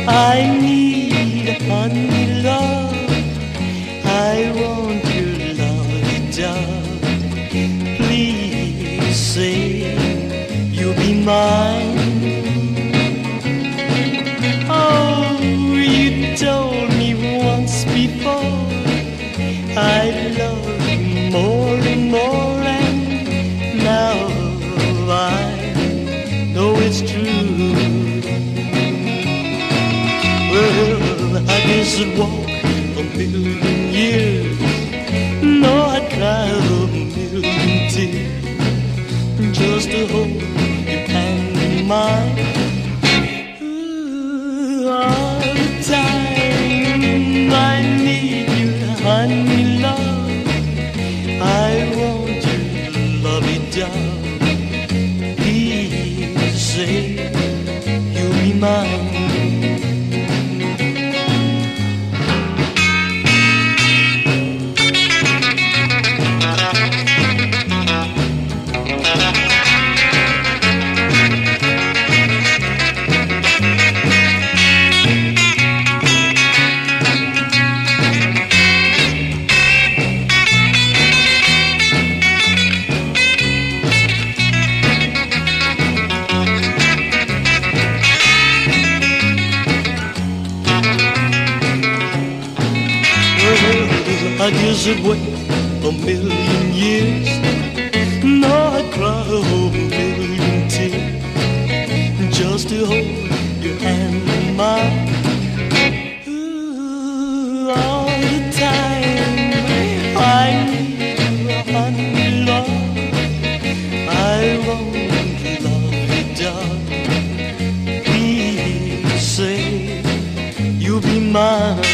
I need honey love. I want your love, darling. Please say you'll be mine. Oh, you told me once before I love you more and more, and now I know it's true. Well, I guess I'd walk a million years. No, I'd cry a million tears just to hold your hand in mine. All the time I need you, honey love. I want you, love you, darling. Please say you'll be mine. I guess I'd wait a million years. No, I'd cry a million tears just to hold your hand in mine. Ooh, all the time I need you, honey love. I want to love you, darling. Please say you'll be mine.